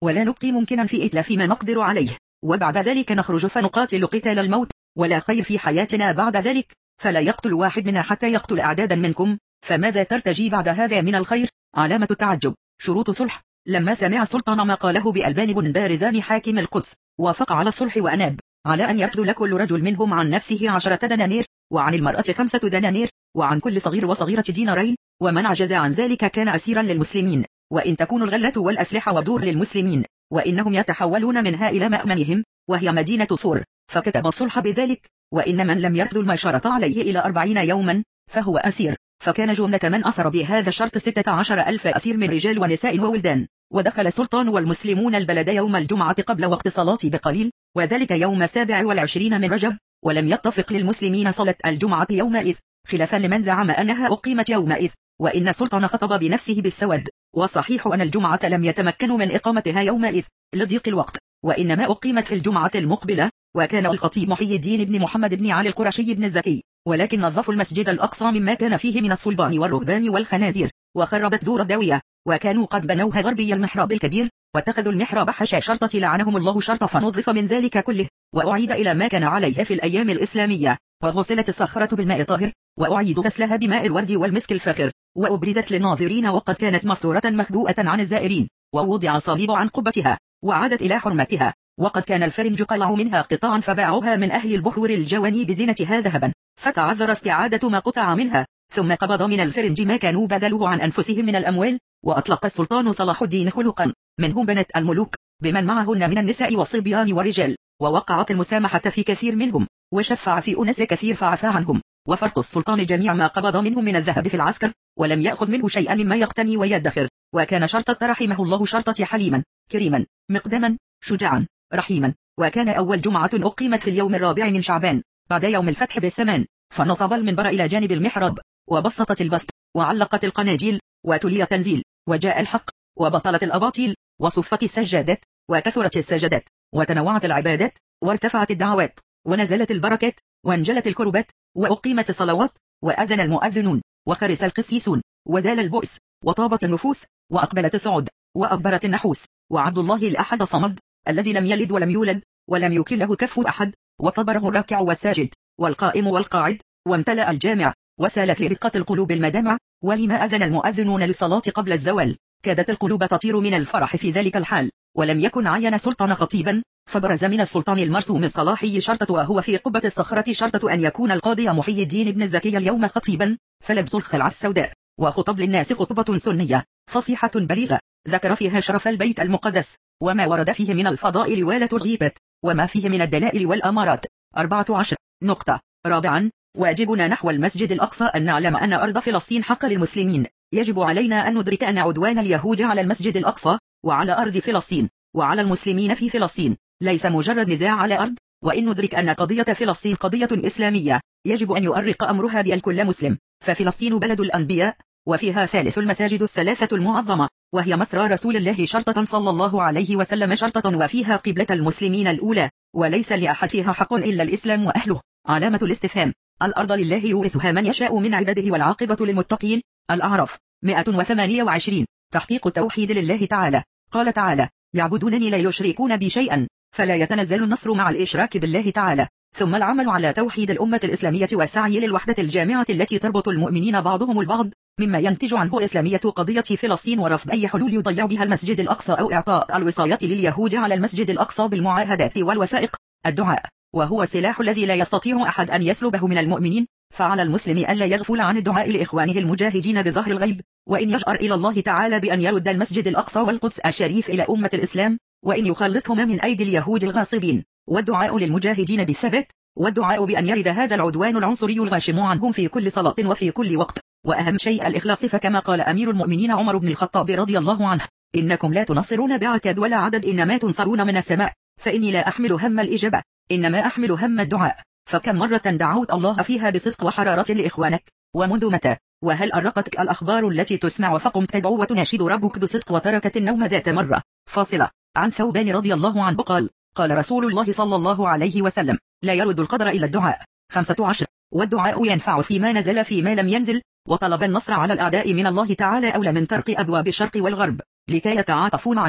ولا نبقي ممكنا في إتلاف ما نقدر عليه، وبعد ذلك نخرج فنقاتل قتال الموت، ولا خير في حياتنا بعد ذلك، فلا يقتل واحد منا حتى يقتل أعدادا منكم، فماذا ترتجي بعد هذا من الخير؟ علامة التعجب. شروط صلح. لما سمع السلطان ما قاله بألبان بن بارزان حاكم القدس، وافق على الصلح وأناب على أن يبذل كل رجل منهم عن نفسه عشرة دنانير، وعن المرأة خمسة دنانير، وعن كل صغير وصغيرة دينارين، ومن عجز عن ذلك كان أسيرا للمسلمين، وإن تكون الغلة والأسلحة والدور للمسلمين، وإنهم يتحولون منها إلى مأمنهم، وهي مدينة صور، فكتب الصلح بذلك. وإن من لم يبذل ما شرط عليه إلى أربعين يوما فهو أسير، فكان جملة من أسر بهذا الشرط ستة عشر ألف أسير من رجال ونساء وولدان. ودخل السلطان والمسلمون البلد يوم الجمعة قبل وقت الصلاة بقليل، وذلك يوم السابع والعشرين من رجب، ولم يتفق للمسلمين صلاة الجمعة يومئذ، خلافا لمن زعم أنها أقيمت يومئذ، وإن السلطان خطب بنفسه بالسود، وصحيح أن الجمعة لم يتمكنوا من إقامتها يومئذ لضيق الوقت، وإنما أقيمت في الجمعة المقبلة، وكان الخطيب محي الدين بن محمد بن علي القرشي بن الزكي، ولكن نظفوا المسجد الأقصى مما كان فيه من الصلبان والرهبان والخنازير، وخربت دور الداوية، وكانوا قد بنوها غربي المحراب الكبير، واتخذوا المحراب حشا شرطة لعنهم الله شرط، فنظف من ذلك كله، وأعيد إلى ما كان عليه في الأيام الإسلامية، وغسلت الصخرة بالماء الطاهر، وأعيد غسلها بماء الورد والمسك الفاخر، وأبرزت للناظرين وقد كانت مستورة مخدوءة عن الزائرين، ووضع صليب عن قبتها، وعادت إلى حرمتها، وقد كان الفرنج قلعوا منها قطاعا فباعوها من أهل البحور الجواني بزينتها ذهبا، فتعذر استعادة ما قطع منها، ثم قبض من الفرنج ما كانوا بذلوه عن أنفسهم من الأموال. وأطلق السلطان صلاح الدين خلقا منهم بنات الملوك بمن معهن من النساء والصبيان والرجال، ووقعت المسامحة في كثير منهم، وشفع في أناس كثير فعفى عنهم، وفرق السلطان جميع ما قبض منهم من الذهب في العسكر، ولم يأخذ منه شيئا مما يقتني ويدخر. وكان شرطة رحمه الله شرطة حليما كريما مقدما شجاعا رحيما. وكان أول جمعة أقيمت في اليوم الرابع من شعبان بعد يوم الفتح بالثمان، فنصب المنبر إلى جانب المحراب، وبسطت البسط، وعلقت القناجيل، وتلي تنزيل، وجاء الحق، وبطلت الأباطيل، وصفت السجادات، وكثرت السجدات، وتنوعت العبادات، وارتفعت الدعوات، ونزلت البركات، وانجلت الكربات، وأقيمت الصلوات، وأذن المؤذنون، وخرس القسيسون، وزال البؤس، وطابت النفوس، وأقبلت الصعود، وأبرت النحوس، وعبد الله الأحد صمد الذي لم يلد ولم يولد ولم يكن له كف أحد، وكبره الراكع والساجد والقائم والقاعد، وامتلأ الجامع، وسالت لرقة القلوب المدامع. ولما أذن المؤذنون للصلاة قبل الزوال كادت القلوب تطير من الفرح في ذلك الحال، ولم يكن عين سلطان خطيبا، فبرز من السلطان المرسوم الصلاحي شرطة، وهو في قبة الصخرة شرطة أن يكون القاضي محي الدين بن الزكي اليوم خطيبا، فلبس الخلعة السوداء، وخطب للناس خطبة سنية فصيحة بليغة، ذكر فيها شرف البيت المقدس، وما ورد فيه من الفضائل ولا ترغيبات، وما فيه من الدلائل والأمارات. أربعة عشر نقطة. رابعا، واجبنا نحو المسجد الأقصى أن نعلم أن أرض فلسطين حق للمسلمين. يجب علينا أن ندرك أن عدوان اليهود على المسجد الأقصى وعلى أرض فلسطين وعلى المسلمين في فلسطين ليس مجرد نزاع على أرض، وإن ندرك أن قضية فلسطين قضية إسلامية يجب أن يؤرق أمرها بالكل مسلم، ففلسطين بلد الأنبياء، وفيها ثالث المساجد الثلاثة المعظمة، وهي مسرى رسول الله شرطة صلى الله عليه وسلم شرطة، وفيها قبلة المسلمين الأولى، وليس لأحد فيها حق إلا الإسلام وأهله. علامة الاستفهام. الأرض لله يورثها من يشاء من عباده والعاقبة للمتقين. الأعراف مئة وثمانية وعشرين. تحقيق التوحيد لله تعالى. قال تعالى: يعبدونني لا يشركون بي شيئا، فلا يتنزل النصر مع الإشراك بالله تعالى. ثم العمل على توحيد الأمة الإسلامية والسعي للوحدة الجامعة التي تربط المؤمنين بعضهم البعض، مما ينتج عنه إسلامية قضية فلسطين ورفض أي حلول يضيع بها المسجد الأقصى أو إعطاء الوصاية لليهود على المسجد الأقصى بالمعاهدات والوثائق. الدعاء، وهو السلاح الذي لا يستطيع أحد أن يسلبه من المؤمنين، فعلى المسلم ألا يغفل عن الدعاء لإخوانه المجاهدين بظهر الغيب، وإن يجأر إلى الله تعالى بأن يرد المسجد الأقصى والقدس الشريف إلى أمة الإسلام، وإن يخلصهما من أيدي اليهود الغاصبين، والدعاء للمجاهدين بالثبات، والدعاء بأن يرد هذا العدوان العنصري الغاشم عنهم في كل صلاة وفي كل وقت. وأهم شيء الإخلاص، فكما قال أمير المؤمنين عمر بن الخطاب رضي الله عنه: إنكم لا تنصرون بعكد ولا عدد، إنما تنصرون من السماء، فإني لا أحمل هم الإجابة، إنما أحمل هم الدعاء. فكم مرة دعوت الله فيها بصدق وحرارة لإخوانك، ومنذ متى؟ وهل أرقتك الأخبار التي تسمع فقمت تدعو وتناشد ربك بصدق وتركت النوم ذات مرة؟ فاصلة. عن ثوبان رضي الله عنه قال: قال رسول الله صلى الله عليه وسلم: لا يرد القدر إلا الدعاء. خمسة عشر. والدعاء ينفع فيما نزل فيما لم ينزل، وطلب النصر على الأعداء من الله تعالى أولى من طرق أبواب الشرق والغرب لكي يتعاطفوا معنا،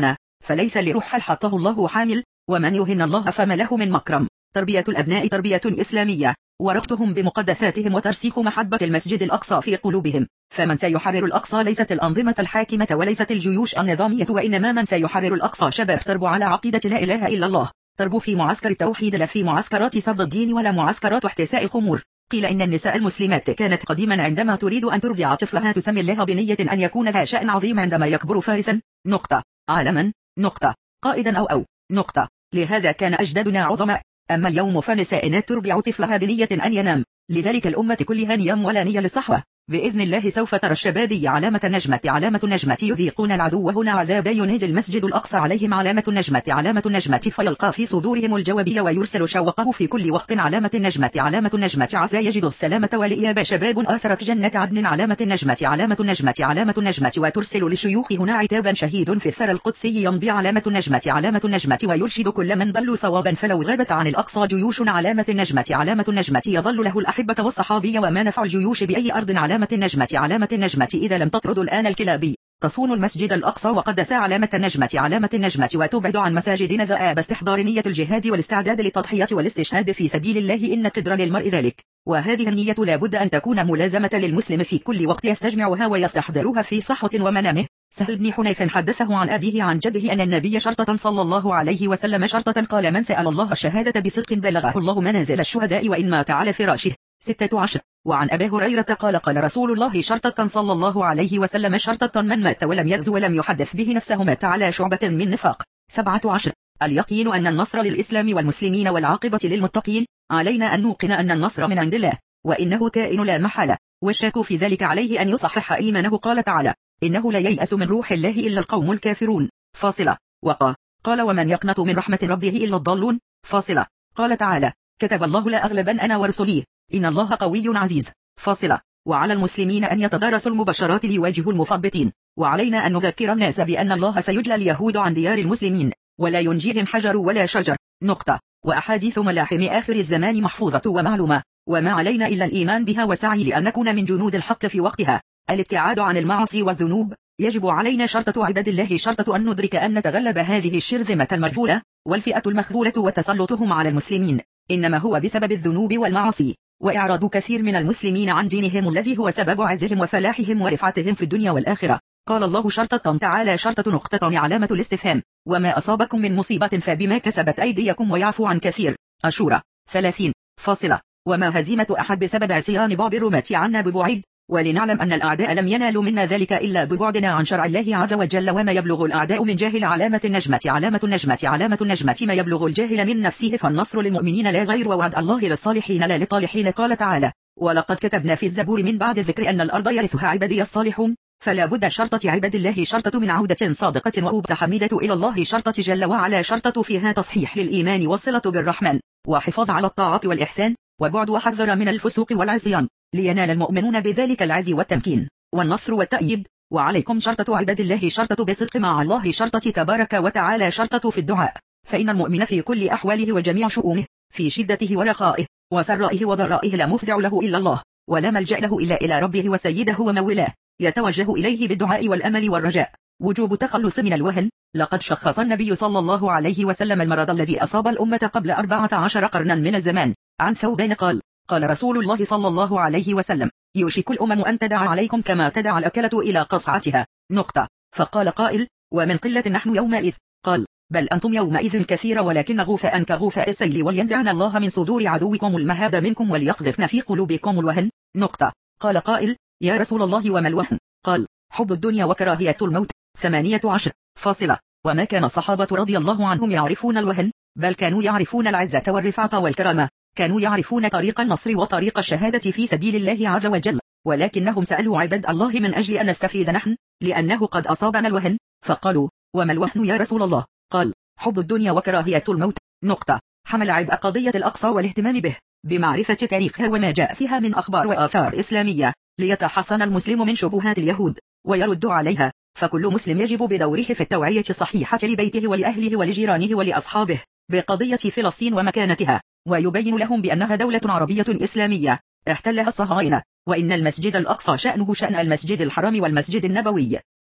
فليس لرحل حطه الله حامل، ومن يهن الله فما له من مكرم. تربية الأبناء تربية إسلامية، وربطهم بمقدساتهم وترسيخ محبة المسجد الأقصى في قلوبهم. فمن سيحرر الأقصى ليست الأنظمة الحاكمة وليست الجيوش النظامية، وإنما من سيحرر الأقصى شباب تربو على عقيدة لا إله إلا الله، تربو في معسكر التوحيد لا في معسكرات سب الدين ولا معسكرات احتساء الخمور. قيل إن النساء المسلمات كانت قديما عندما تريد أن ترضع طفلها تسمي الله بنية أن يكون ذا شأن عظيم عندما يكبر فارسا نقطة عالما نقطة قائدا أو أو نقطة. لهذا كان أجدادنا عظماء. أما اليوم فنسائنا ترضع طفلها بنية أن ينام. لذلك الأمة كلها نيام ولا نية للصحوة. بإذن الله سوف ترى الشباب علامة النجمة علامة النجمة يذيقون العدو هنا عذاب ينهج المسجد الأقصى عليهم علامة النجمة علامة النجمة فيلقى في صدورهم الجوابية ويرسل شوقه في كل وقت علامة النجمة علامة النجمة عسى يجد السلامة والإياب شباب آثرت جنة عدن علامة النجمة علامة النجمة علامة النجمة وترسل للشيوخ هنا عتابا شهيد في الثرى القدسي يمضي علامة النجمة علامة النجمة ويرشد كل من ضلوا صوابا فلو غابت عن الأقصى جيوش علامة النجمة علامة النجمة يظل له الأحبة والصحابية وما نفع الجيوش بأي أرض علامة النجمة علامة النجمة إذا لم تطرد الآن الكلابي تصون المسجد الأقصى وقد سا علامة النجمة علامة النجمة وتبعد عن مساجدنا ذئاب استحضار نية الجهاد والاستعداد للتضحية والاستشهاد في سبيل الله إن قدر للمرء ذلك. وهذه النية لا بد أن تكون ملازمة للمسلم في كل وقت يستجمعها ويستحضرها في صحوة ومنامه. سهل بن حنيف حدثه عن أبيه عن جده أن النبي شرطة صلى الله عليه وسلم شرطة قال من سأل الله الشهادة بصدق بلغه الله منازل الشهداء وإن مات على فراشه. ستة عشر. وعن أبي هريرة قال قال رسول الله شرطة صلى الله عليه وسلم شرطة من مات ولم يغزو ولم يحدث به نفسه مات على شعبة من نفاق. سبعة عشر. اليقين أن النصر للإسلام والمسلمين والعاقبة للمتقين. علينا أن نوقن أن النصر من عند الله وإنه كائن لا محالة، والشاك في ذلك عليه أن يصحح إيمانه. قال تعالى إنه لا ييأس من روح الله إلا القوم الكافرون. فاصلة. وقال قال ومن يقنط من رحمة ربه إلا الضالون. فاصلة. قال تعالى كتب الله لا أغلبن أنا ورسلي إن الله قوي عزيز. فاصلة. وعلى المسلمين أن يتدارسوا المبشرات ليواجهوا المثبطين، وعلينا أن نذكر الناس بأن الله سيجلى اليهود عن ديار المسلمين ولا ينجيهم حجر ولا شجر. نقطة. وأحاديث ملاحم آخر الزمان محفوظة ومعلومة، وما علينا إلا الإيمان بها وسعي لأن نكون من جنود الحق في وقتها. الابتعاد عن المعاصي والذنوب. يجب علينا شرطة عباد الله شرطة أن ندرك أن نتغلب هذه الشرذمة المرذولة والفئة المخذولة وتسلطهم على المسلمين إنما هو بسبب الذنوب والمعاصي، وإعراض كثير من المسلمين عن دينهم الذي هو سبب عزهم وفلاحهم ورفعتهم في الدنيا والآخرة. قال الله شرطة تعالى شرطة نقطة علامة الاستفهام وما أصابكم من مصيبة فبما كسبت أيديكم ويعفو عن كثير. أشورة. ثلاثين. فاصلة. وما هزيمة أحد بسبب عصيان بعض الرماة عنا ببعيد، ولنعلم أن الأعداء لم ينالوا منا ذلك إلا ببعدنا عن شرع الله عز وجل. وما يبلغ الأعداء من جاهل علامة النجمة علامة النجمة علامة النجمة ما يبلغ الجاهل من نفسه فالنصر للمؤمنين لا غير ووعد الله للصالحين لا للطالحين. قال تعالى ولقد كتبنا في الزبور من بعد الذكر أن الأرض يرثها عبادي الصالحون. فلا بد شرطة عباد الله شرطة من عودة صادقة وأوبة حميدة إلى الله شرطة جل وعلا شرطة فيها تصحيح للإيمان والصلة بالرحمن وحفاظ على الطاعة والإحسان وبعد وحذر من الفسوق والعصيان لينال المؤمنون بذلك العز والتمكين والنصر والتأييد. وعليكم شرطة عباد الله شرطة بصدق مع الله شرطة تبارك وتعالى شرطة في الدعاء، فإن المؤمن في كل أحواله وجميع شؤونه في شدته ورخائه وسرائه وضرائه لا مفزع له إلا الله ولا ملجأ له إلا إلى ربه وسيده ومولاه يتوجه إليه بالدعاء والأمل والرجاء. وجوب تخلص من الوهن. لقد شخص النبي صلى الله عليه وسلم المرض الذي أصاب الأمة قبل أربعة عشر قرنا من الزمان. عن ثوبان قال قال رسول الله صلى الله عليه وسلم يوشك الأمم أن تدع عليكم كما تدع الأكلة إلى قصعتها. نقطة. فقال قائل ومن قلة نحن يومئذ؟ قال بل أنتم يومئذ كثير ولكن غوفاء كغوفاء السيل ولينزعن الله من صدور عدوكم المهاب منكم وليقذفن في قلوبكم الوهن. نقطة. قال قائل يا رسول الله وما الوهن؟ قال حب الدنيا وكراهية الموت. ثمانية عشر. فاصلة. وما كان الصحابة رضي الله عنهم يعرفون الوهن، بل كانوا يعرفون العزة والرفعة والكرامة، كانوا يعرفون طريق النصر وطريق الشهادة في سبيل الله عز وجل، ولكنهم سألوا عباد الله من أجل أن نستفيد نحن لأنه قد أصابنا الوهن، فقالوا وما الوهن يا رسول الله؟ قال حب الدنيا وكراهية الموت. نقطة. حمل عبء قضية الأقصى والاهتمام به بمعرفة تاريخها وما جاء فيها من أخبار وآثار إسلامية ليتحصن المسلم من شبهات اليهود ويرد عليها. فكل مسلم يجب بدوره في التوعية الصحيحة لبيته ولأهله ولجيرانه ولأصحابه بقضية فلسطين ومكانتها، ويبين لهم بأنها دولة عربية إسلامية احتلها الصهاينة، وإن المسجد الأقصى شأنه شأن المسجد الحرام والمسجد النبوي،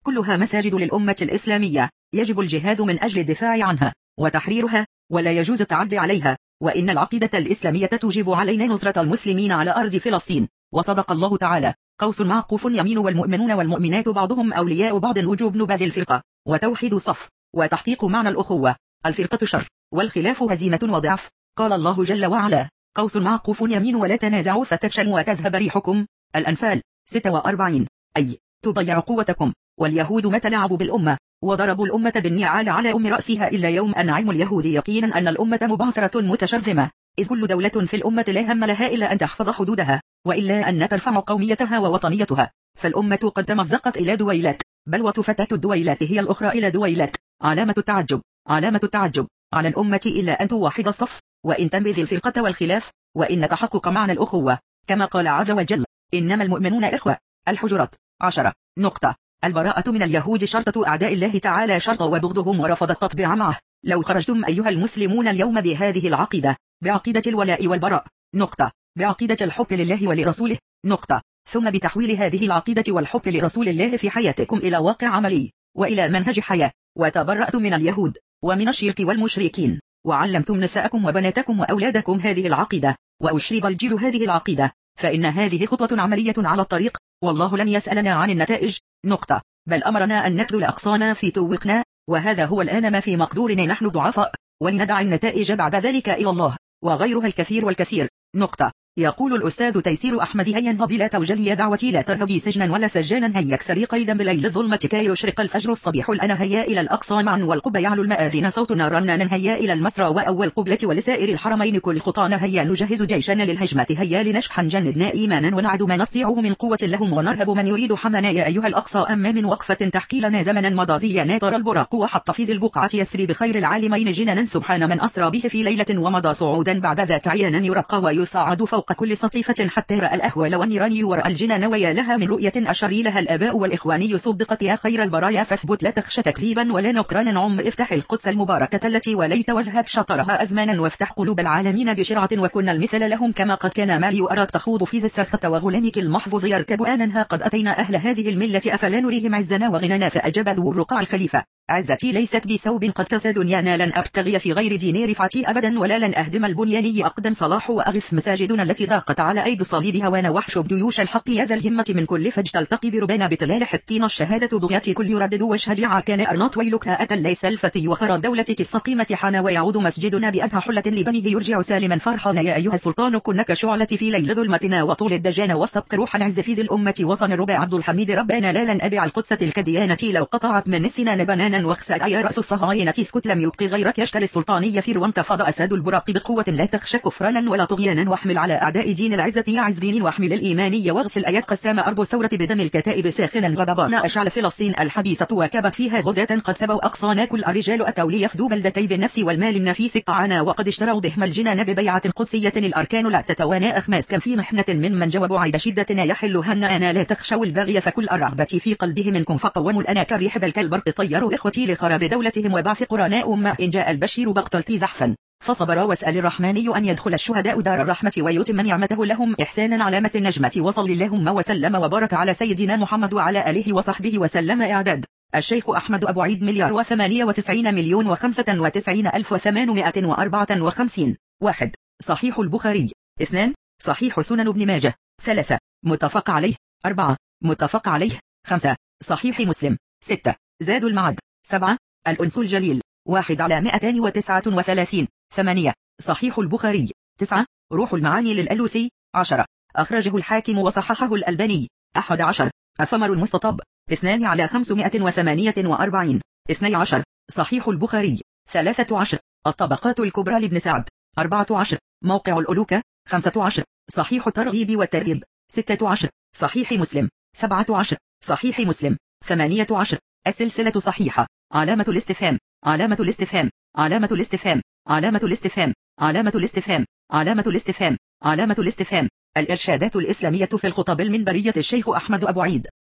كلها مساجد للأمة الإسلامية، يجب الجهاد من أجل الدفاع عنها وتحريرها، ولا يجوز التعدي عليها، وإن العقيدة الإسلامية توجب علينا نصرة المسلمين على أرض فلسطين. وصدق الله تعالى: قوس معقوف يمين والمؤمنون والمؤمنات بعضهم أولياء بعض وجوب نبذ الفرقة وتوحيد صف وتحقيق معنى الأخوة. الفرقة شر والخلاف هزيمة وضعف. قال الله جل وعلا: قوس معقوف يمين ولا تنازعوا فتفشلوا وتذهب ريحكم. الأنفال ستة وأربعين. أي تضيع قوتكم. واليهود متى لعبوا بالأمة وضربوا الأمة بالنعال على أم رأسها إلا يوم أن علم اليهود يقينا أن الأمة مبعثرة متشرذمة، إذ كل دولة في الأمة لا هم لها إلا أن تحفظ حدودها، وإلا أن ترفع قوميتها ووطنيتها. فالأمة قد تمزقت إلى دويلات، بل وتفتت الدويلات هي الأخرى إلى دويلات. علامة التعجب علامة التعجب على الأمة إلا أن توحد الصف، وإن تنبذ الفرقة والخلاف، وإن تحقق معنى الأخوة، كما قال عز وجل: إنما المؤمنون إخوة. الحجرات عشرة. نقطة. البراءة من اليهود شرطة أعداء الله تعالى شرط وبغضهم ورفض التطبيع معه. لو خرجتم أيها المسلمون اليوم بهذه العقيدة، بعقيدة الولاء والبراء، نقطة، بعقيدة الحب لله ولرسوله، نقطة، ثم بتحويل هذه العقيدة والحب لرسول الله في حياتكم إلى واقع عملي وإلى منهج حياة، وتبرأتم من اليهود ومن الشرك والمشركين، وعلمتم نساءكم وبناتكم وأولادكم هذه العقيدة، وأشرب الجيل هذه العقيدة، فإن هذه خطوة عملية على الطريق، والله لن يسألنا عن النتائج، نقطة، بل أمرنا أن نبذل أقصانا في توقنا، وهذا هو الآن ما في مقدورنا نحن ضعفاء، ولندع النتائج بعد ذلك إلى الله، وغيرها الكثير والكثير، نقطة. يقول الأستاذ تيسير أحمد: هيا انهضي لا توجلي دعوتي، لا ترهبي سجنا ولا سجانا، هيا اكسري قيدا بليل الظلمة كي يشرق الفجر الصبيح الآن، هيا إلى الأقصى معا والقبة يعلو المآذن صوتنا رنانا، هيا إلى المسرى وأول قبلة ولسائر الحرمين كل خطانا، هيا نجهز جيشنا للهجمة، هيا لنشحن جندنا إيمانا ونعد ما نستطيعه من قوة لهم ونرهب من يريد حمنا، يا أيها الأقصى أما من وقفة تحكي لنا زمنا مضى زينا ترى البراق وحط في ذي البقعة يسري بخير العالمين جنانا، سبحان من أسرى به في ليلة ومضى صعودا بعد ذاك عيانا، يرقى ويصعد فوق كل سطيفة حتى رأى الأهوال والنيران ورأى الجنان، ويا لها من رؤية أشري لها الآباء والإخوان يصدقت يا خير البرايا، فاثبت لا تخشى تكذيبا ولا نكرانا، عمر افتح القدس المباركة التي وليت وجهك شطرها أزمانا، وافتح قلوب العالمين بشرعة وكنا المثل لهم، كما قد كان مالي وأراك تخوض في ذي السرخة وغلامك المحفوظ يركب آنها، قد أتينا أهل هذه الملة أفلا نريهم عزنا وغننا، فأجاب ذو الرقاع الخليفة: عزتي ليست بثوب قد كسى دنيانا، لن أبتغي في غير دين رفعتي أبدا، ولا لن أهدم البنياني أقدم صلاح، وأغث مساجدنا التي ضاقت على أيدي الصليب هوانا، واحشب جيوش الحق يا ذا الهمة من كل فج تلتقي بربانا بطلال حطين، الشهادة بغيتي كل يردد واشهد عاكان أرناط، ويلك أتى الليث الفتي وخرى دولتك السقيمة حان، ويعود مسجدنا بأدهى حلة لبنيه يرجع سالما فرحانا، يا أيها السلطان كنك شعلة في ليل ظلمتنا وطول الدجان، واستبق روح العز في ذي الأمة وصن الرباع عبد الحميد ربنا، لا لن أبيع القدس تلك ديانتي، لو قطعت من السنان بنانا واخسأ يا رأس الصهاينة، اسكت لم يبقي غيرك يشتري السلطان يثير، وانتفض أساد البراق بقوة لا تخشى كفرانا ولا طغيانا، واحمل على أعداء دين العزة يا عز دين، واحمل الإيمانية واغسل آيات قسام أرب الثورة بدم الكتائب ساخنا غضبان، أشعل فلسطين الحبيسة وكبت فيها غزاة قد سبوا أقصانا، كل الرجال أتوا ليفدوا بلدتي بالنفس والمال النفيس قعانا، وقد اشتروا بهم الجنان ببيعة قدسية، الأركان لا تتوانى أخماس كم في محنة ممن جوابوا عيد شدتنا يحلهن أنا، لا تخشوا البغي فكل الرغبة في قلبه منكم، فقوموا الأنا كالريح بل كالبرق طيروا إخوتي لخراب دولتهم، وبعث قرناء ما إن جاء البشير بقتلتي زحفا فصبر، واسأل الرحمن أن يدخل الشهداء دار الرحمة ويتم نعمته لهم إحسانا علامة النجمة، وصل اللهم وسلم وبارك على سيدنا محمد وعلى آله وصحبه وسلم. إعداد الشيخ أحمد أبو عيد، مليار وثمانية وتسعين مليون وخمسة وتسعين ألف وثمانمائة وأربعة وخمسين. واحد. صحيح البخاري. اثنان. صحيح سنن ابن ماجه. ثلاثة. متفق عليه. أربعة. متفق عليه. خمسة. صحيح مسلم. ستة. زاد المعد. سبعة. الأنس الجليل. واحد على مئتين وتسعة وثلاثين. ثمانية. صحيح البخاري. تسعة. روح المعاني للألوسي. عشرة. أخرجه الحاكم وصححه الألباني. أحد عشر. الثمر المستطب. اثنان على خمسمائة وثمانية وأربعين. اثني عشر. صحيح البخاري. ثلاثة عشر. الطبقات الكبرى لابن سعد. أربعة عشر. موقع الألوكة. خمسة عشر. صحيح الترغيب والترهيب. ستة عشر. صحيح مسلم. سبعة عشر. صحيح مسلم. ثمانية عشر. السلسلة صحيحة. علامة الاستفهام. علامة الاستفهام. علامة الاستفهام. علامة الاستفهام. علامة الاستفهام. علامة الاستفهام. علامة الاستفهام. الإرشادات الإسلامية في الخطب المنبرية، الشيخ أحمد أبو عيد.